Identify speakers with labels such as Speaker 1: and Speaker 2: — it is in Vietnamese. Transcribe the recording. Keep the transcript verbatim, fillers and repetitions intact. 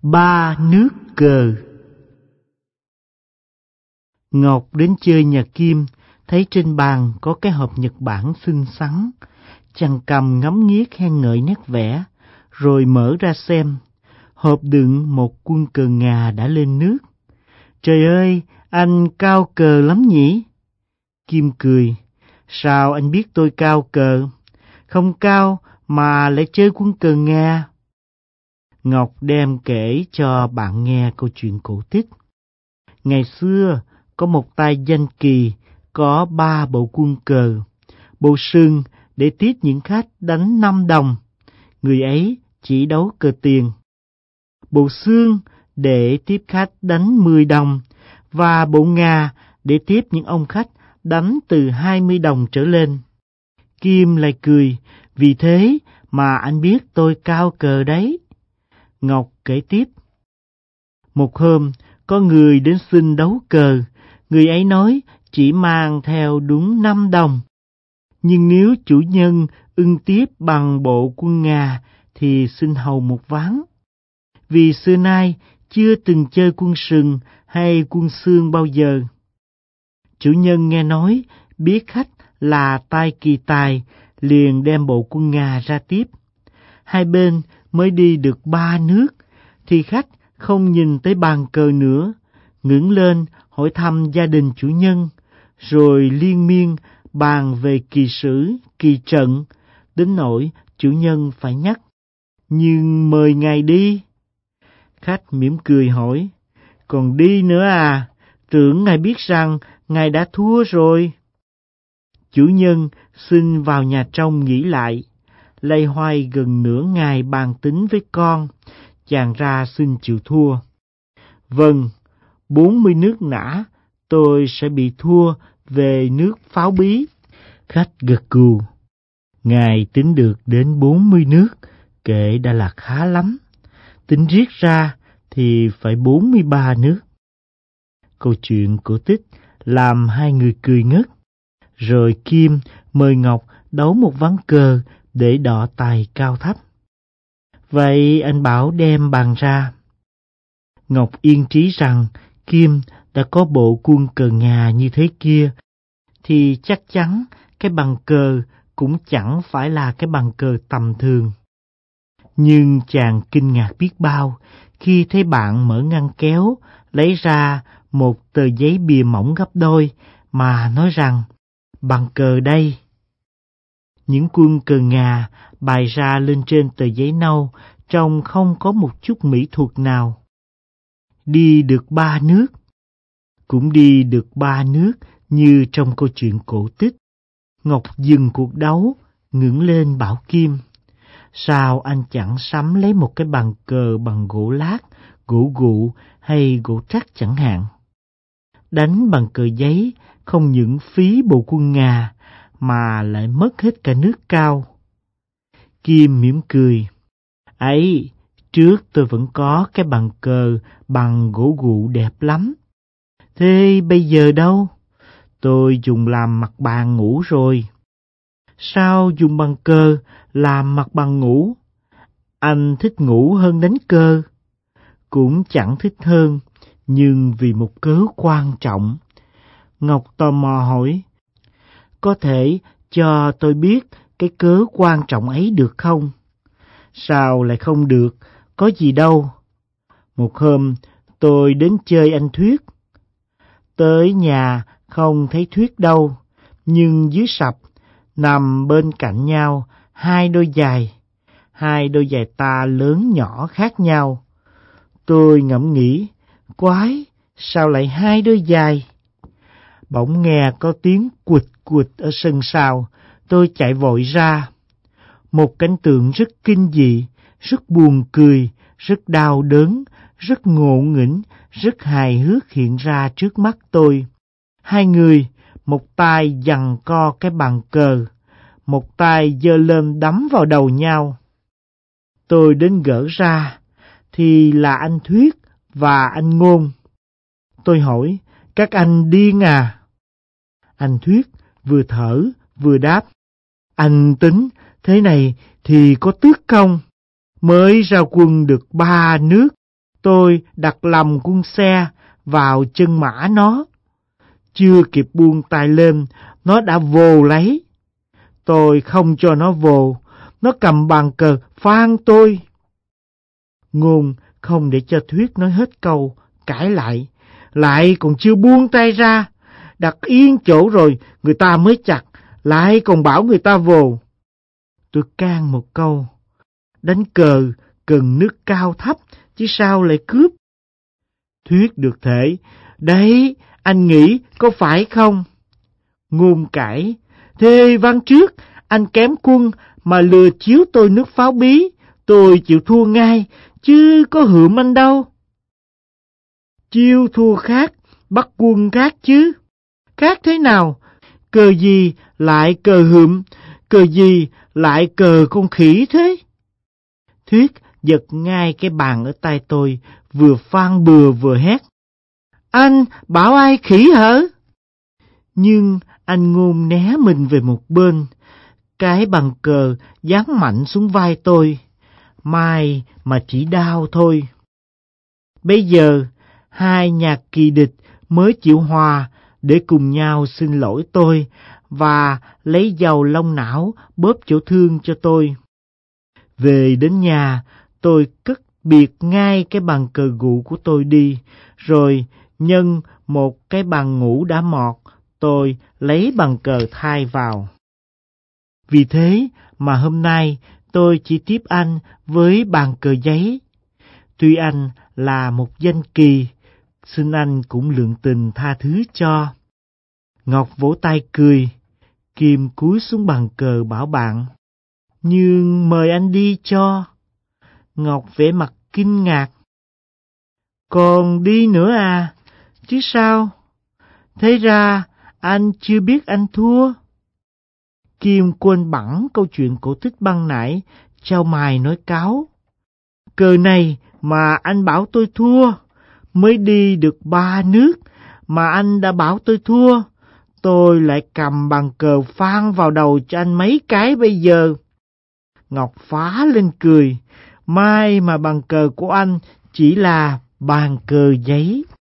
Speaker 1: Ba nước cờ. Ngọc đến chơi nhà Kim, thấy trên bàn có cái hộp Nhật Bản xinh xắn. Chàng cầm ngắm nghía khen ngợi nét vẽ, rồi mở ra xem. Hộp đựng một quân cờ Nga đã lên nước. Trời ơi, anh cao cờ lắm nhỉ? Kim cười. Sao anh biết tôi cao cờ? Không cao mà lại chơi quân cờ Nga. Ngọc đem kể cho bạn nghe câu chuyện cổ tích. Ngày xưa, có một tay danh kỳ có ba bộ quân cờ. Bộ sừng để tiếp những khách đánh năm đồng, người ấy chỉ đấu cờ tiền. Bộ xương để tiếp khách đánh mười đồng, và bộ Nga để tiếp những ông khách đánh từ hai mươi đồng trở lên. Kim lại cười, vì thế mà anh biết tôi cao cờ đấy. Ngọc kể tiếp. Một hôm, có người đến xin đấu cờ, người ấy nói chỉ mang theo đúng năm đồng. Nhưng nếu chủ nhân ưng tiếp bằng bộ quân Nga thì xin hầu một ván. Vì xưa nay chưa từng chơi quân sừng hay quân xương bao giờ. Chủ nhân nghe nói biết khách là tay kỳ tài, liền đem bộ quân Nga ra tiếp. Hai bên mới đi được ba nước, thì khách không nhìn tới bàn cờ nữa, ngẩng lên hỏi thăm gia đình chủ nhân, rồi liên miên bàn về kỳ sử, kỳ trận, đến nỗi chủ nhân phải nhắc. Nhưng mời ngài đi. Khách mỉm cười hỏi, còn đi nữa à? Tưởng ngài biết rằng ngài đã thua rồi. Chủ nhân xin vào nhà trong nghĩ lại. Loay hoay gần nửa ngày bàn tính với con, chàng ra xin chịu thua. Vâng, bốn mươi nước nã, tôi sẽ bị thua về nước pháo bí. Khách gật gù. Ngài tính được đến bốn mươi nước, kể đã là khá lắm. Tính riết ra thì phải bốn mươi ba nước. Câu chuyện cổ tích làm hai người cười ngất. Rồi Kim mời Ngọc đấu một ván cờ để đọ tài cao thấp. Vậy anh bảo đem bàn ra. Ngọc yên trí rằng Kim đã có bộ quân cờ Nga như thế kia, thì chắc chắn cái bàn cờ cũng chẳng phải là cái bàn cờ tầm thường. Nhưng chàng kinh ngạc biết bao khi thấy bạn mở ngăn kéo, lấy ra một tờ giấy bìa mỏng gấp đôi mà nói rằng, bàn cờ đây. Những quân cờ Nga bày ra lên trên tờ giấy nâu trông không có một chút mỹ thuật nào. Đi được ba nước, cũng đi được ba nước như trong câu chuyện cổ tích. Ngọc dừng cuộc đấu, ngẩng lên bảo Kim, sao anh chẳng sắm lấy một cái bàn cờ bằng gỗ lát, gỗ gụ hay gỗ trắc chẳng hạn. Đánh bằng cờ giấy không những phí bộ quân Nga mà lại mất hết cả nước cao. Kim mỉm cười. Ấy, trước tôi vẫn có cái bàn cờ bằng gỗ gụ đẹp lắm. Thế bây giờ đâu? Tôi dùng làm mặt bàn ngủ rồi. Sao dùng bàn cờ làm mặt bàn ngủ? Anh thích ngủ hơn đánh cờ. Cũng chẳng thích hơn, nhưng vì một cớ quan trọng. Ngọc tò mò hỏi, có thể cho tôi biết cái cớ quan trọng ấy được không? Sao lại không được, có gì đâu. Một hôm tôi đến chơi anh Thuyết. Tới nhà không thấy Thuyết đâu, nhưng dưới sập nằm bên cạnh nhau hai đôi giày, hai đôi giày ta lớn nhỏ khác nhau. Tôi ngẫm nghĩ, quái, sao lại hai đôi giày? Bỗng nghe có tiếng quịch quịch ở sân sau, tôi chạy vội ra. Một cảnh tượng rất kinh dị, rất buồn cười, rất đau đớn, rất ngộ nghĩnh, rất hài hước hiện ra trước mắt tôi. Hai người, một tay giằng co cái bàn cờ, một tay giơ lên đấm vào đầu nhau. Tôi đến gỡ ra, thì là anh Thuyết và anh Ngôn. Tôi hỏi, các anh điên à? Anh Thuyết vừa thở vừa đáp, anh tính thế này thì có tức không? Mới ra quân được ba nước, tôi đặt lầm quân xe vào chân mã nó. Chưa kịp buông tay lên, nó đã vồ lấy. Tôi không cho nó vồ, nó cầm bàn cờ phang tôi. Ngôn không để cho Thuyết nói hết câu, cãi lại. Lại còn chưa buông tay ra, đặt yên chỗ rồi người ta mới chặt, lại còn bảo người ta vồ. Tôi can một câu, đánh cờ cần nước cao thấp, chứ sao lại cướp. Thuyết được thể, đấy, anh nghĩ có phải không? Ngôn cãi, thế ván trước, anh kém quân mà lừa chiếu tôi nước pháo bí, tôi chịu thua ngay, chứ có hượm anh đâu. Chiêu thua khác, bắt quân khác chứ. Khác thế nào? Cờ gì lại cờ hượm, cờ gì lại cờ con khỉ thế? Thuyết giật ngay cái bàn ở tay tôi, vừa phang bừa vừa hét. Anh bảo ai khỉ hả? Nhưng anh Ngôn né mình về một bên, cái bàn cờ giáng mạnh xuống vai tôi. Mai mà chỉ đau thôi. Bây giờ, hai nhà kỳ địch mới chịu hòa để cùng nhau xin lỗi tôi và lấy dầu lông não bóp chỗ thương cho tôi. Về đến nhà, tôi cất biệt ngay cái bàn cờ gụ của tôi đi, rồi nhân một cái bàn ngủ đã mọt, tôi lấy bàn cờ thay vào. Vì thế mà hôm nay tôi chỉ tiếp anh với bàn cờ giấy. Tuy anh là một danh kỳ, xin anh cũng lượng tình tha thứ cho. Ngọc vỗ tay cười, Kim cúi xuống bàn cờ bảo bạn. Nhưng mời anh đi cho. Ngọc vẻ mặt kinh ngạc. Còn đi nữa à? Chứ sao? Thế ra anh chưa biết anh thua. Kim quên bẵng câu chuyện cổ tích ban nãy, chau mày nói cáo. Cờ này mà anh bảo tôi thua, mới đi được ba nước mà anh đã bảo tôi thua. Tôi lại cầm bàn cờ phang vào đầu cho anh mấy cái bây giờ. Ngọc phá lên cười, mai mà bàn cờ của anh chỉ là bàn cờ giấy.